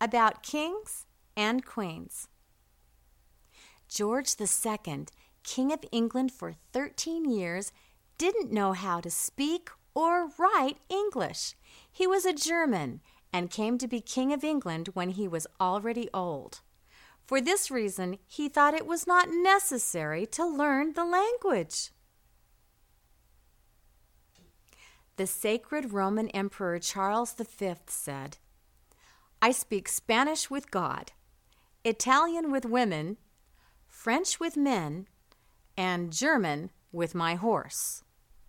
about kings and queens. George II, King of England for 13 years, didn't know how to speak or write English. He was a German and came to be King of England when he was already old. For this reason, he thought it was not necessary to learn the language. The sacred Roman Emperor Charles V said, "I speak Spanish with God, Italian with women, French with men, and German with my horse."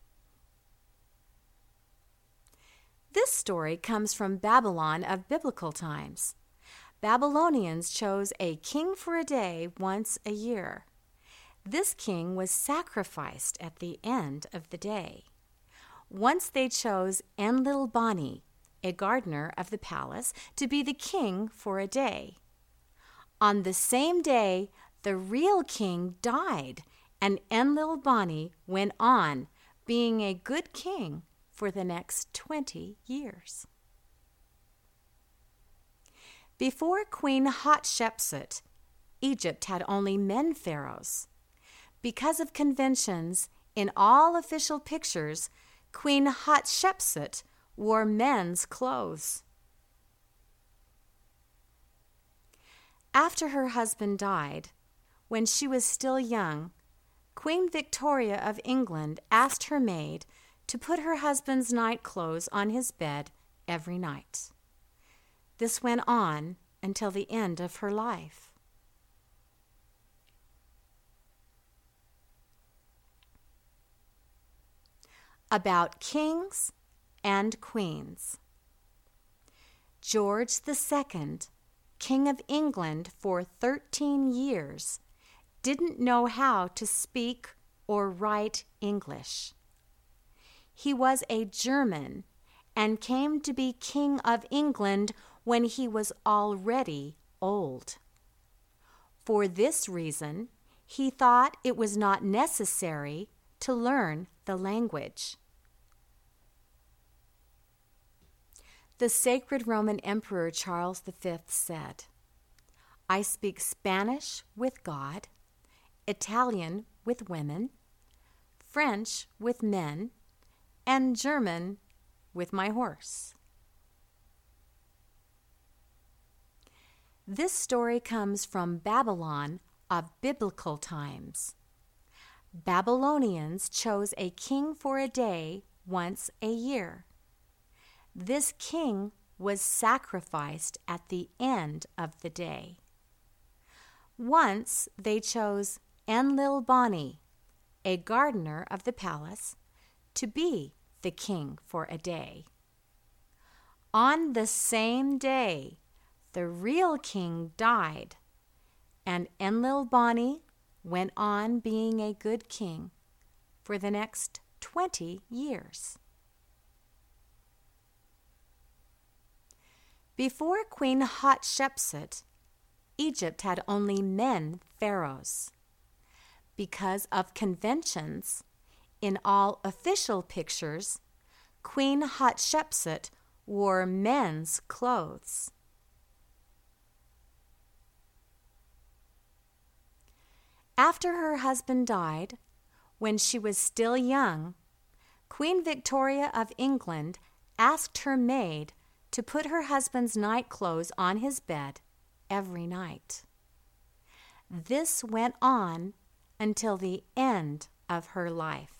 This story comes from Babylon of biblical times. Babylonians chose a king for a day once a year. This king was sacrificed at the end of the day. Once they chose Enlil-bani, a gardener of the palace, to be the king for a day. On the same day, the real king died, and Enlil-bani went on being a good king for the next 20 years. Before Queen Hatshepsut, Egypt had only men pharaohs. Because of conventions, in all official pictures, Queen Hatshepsut wore men's clothes. After her husband died, when she was still young, Queen Victoria of England asked her maid to put her husband's night clothes on his bed every night. This went on until the end of her life. About kings and queens. George II, King of England for 13 years, didn't know how to speak or write English. He was a German and came to be King of England when he was already old. For this reason, he thought it was not necessary to learn the language. The sacred Roman Emperor Charles V said, "I speak Spanish with God, Italian with women, French with men, and German with my horse." This story comes from Babylon of biblical times. Babylonians chose a king for a day once a year. This king was sacrificed at the end of the day. Once they chose Enlil-bani, a gardener of the palace, to be the king for a day. On the same day, the real king died, and Enlil-bani went on being a good king for the next 20 years. Before Queen Hatshepsut, Egypt had only men pharaohs. Because of conventions, in all official pictures, Queen Hatshepsut wore men's clothes. After her husband died, when she was still young, Queen Victoria of England asked her maid to put her husband's night clothes on his bed every night. This went on until the end of her life.